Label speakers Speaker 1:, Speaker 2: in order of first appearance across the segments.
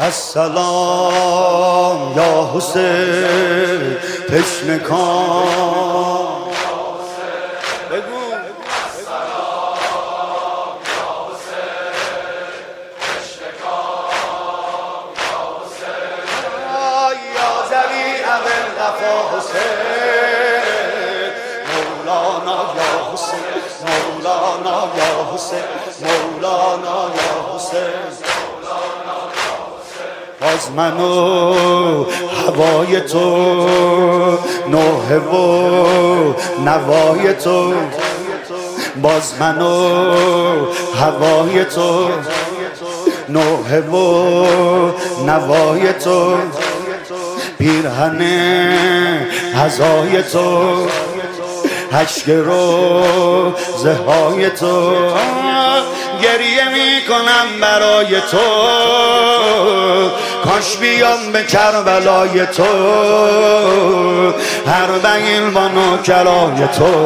Speaker 1: السلام یا حسین تشنه کام بگو
Speaker 2: السلام یا حسین تشنه کام یا حسین
Speaker 1: یا ذبیح الوفا حسین مولانا یا حسین مولانا یا حسین مولانا یا حسین باز من و هوای تو نوحه و نوای تو باز من و هوای تو نوحه و نوای تو پیرهن عزای تو اشک روزه های تو گریه می کنم برای تو کاش بیام به کربلای تو اربعین با نوکرای تو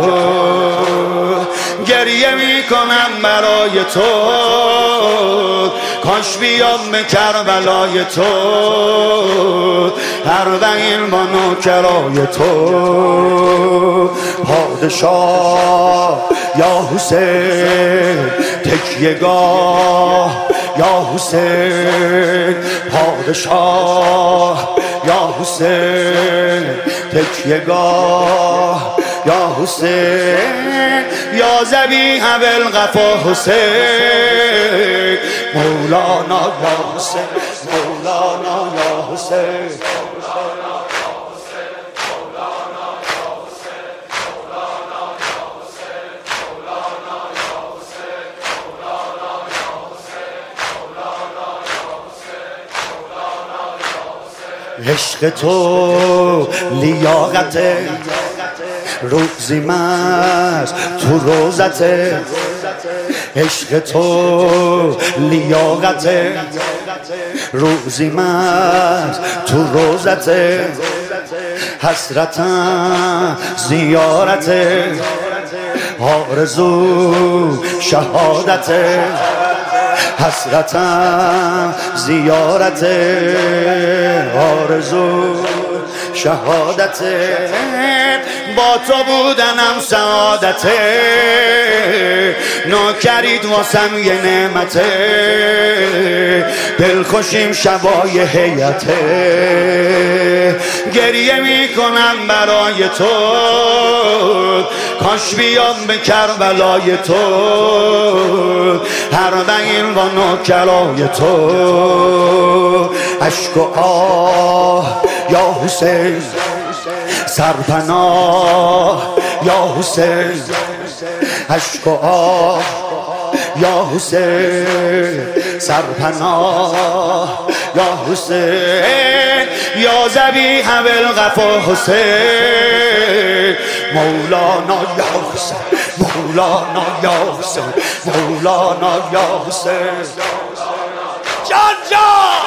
Speaker 1: گریه می کنم برای تو کاش بیام به کربلای تو اربعین با نوکرای تو پادشاه یا حسین تکیه‌گاه یا حسین پادشاه یا حسین تکیه‌گاه یا حسین یا ذبیح الوفا حسین مولانا یا حسین مولانا یا حسین عشق تو لیاقته روزی مست تو روزته عشق تو لیاقته روزی مست تو روزته حسرتم زیارته آرزو شهادته حسرتم زیارت آرزو شهادت با تو بودنم سعادت نوکرید واسم یه نعمت دلخوشیم شبای هیئت گریه می کنم برای تو کاش بیام به کربلای تو اربعین با نوکرای تو اشک و آه یا حسین سرپناه یا حسین اشک و آه یا حسین سرپناه یا حسین یا ذبیح الوفا حسین مولانا یا حسین مولانا یا حسین مولانا یا حسین جان جان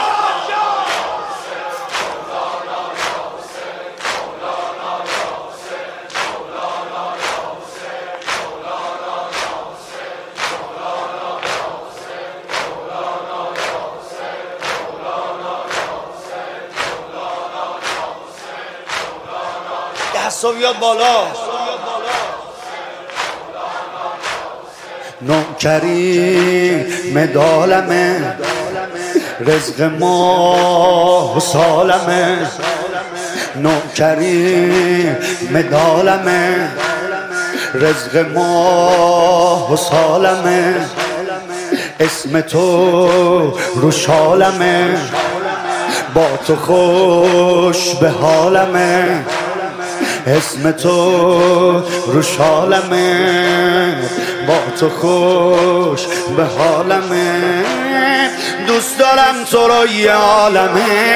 Speaker 1: دستا بیاد بالا نوکری مدالمه رزق ما و سالمه نوکری مدالمه رزق ما و سالمه اسم تو رو شالمه با تو خوش به حالمه اسم تو رو شالمه با تو خوش به حالمه دوست دارم تو رو یه عالمه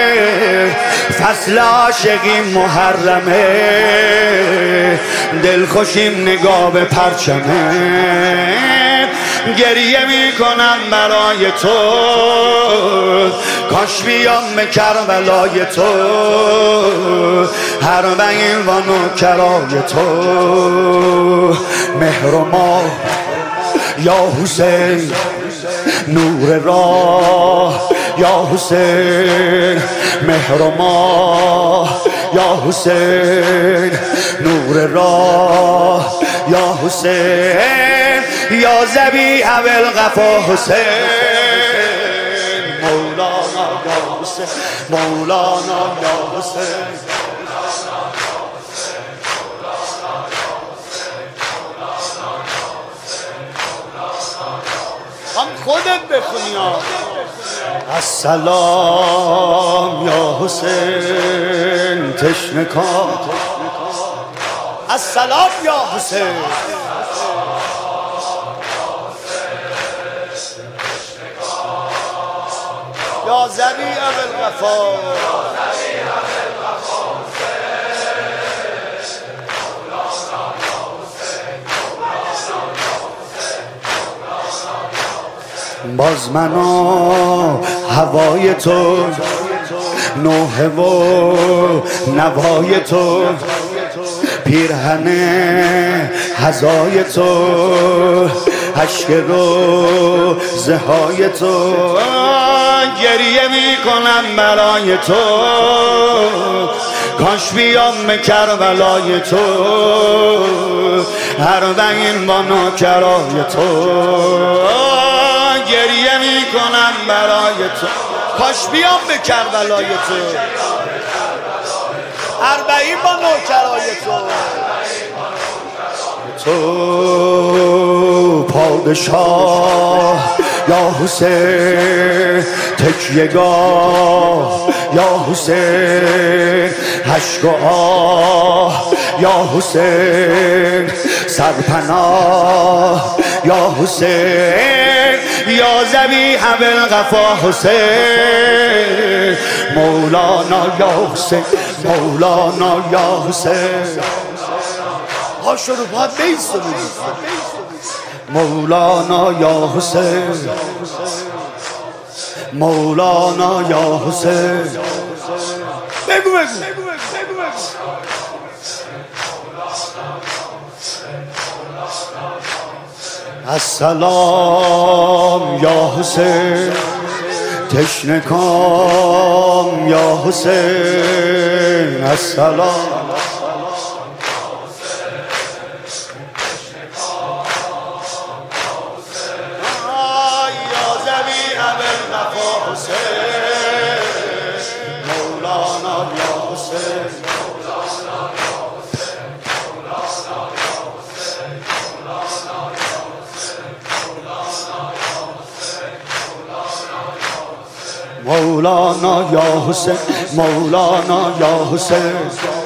Speaker 1: فصل عاشقی محرمه دلخوشیم نگاه به پرچمه گریه می کنم برای تو کاش بیام به کربلای تو اربعین و نوکرای تو مهر و ماه یا حسین نور راه یا حسین، مهر و ماه یا حسین، نور راه یا حسین، یا ذبیح الوفا حسین، مولانا یا حسین، مولانا یا حسین. هم خودت بخونی ها. السلام یا حسین تشنه کام، السلام یا حسین، یا ذبیح الوفا. باز من و هوای تو، نوحه و نوای تو، پیرهن هزای تو، اشک روزه های تو، گریه میکنم برای تو، کاش بیام به کربلای تو، اربعین با نوکرای تو، گریه میکنم برای تو، کاش بیام به کربلای تو، اربعین با نوکرای تو. تو پادشاه یا حسین، تکیه‌گاه یا حسین، اشک و آه یا حسین، سرپناه یا حسین، یا ذبیح الوفا حسین، مولانا یا حسین، مولانا یا حسین. ها شروع باید بیست رو بگید. مولانا یا حسین، مولانا یا حسین. بگو بگو. السلام یا حسین تشنه کام یا حسین، السلام یا ذبیح الوفا حسین، مولانا یا حسین. مولانا یا حسین، مولانا یا حسین.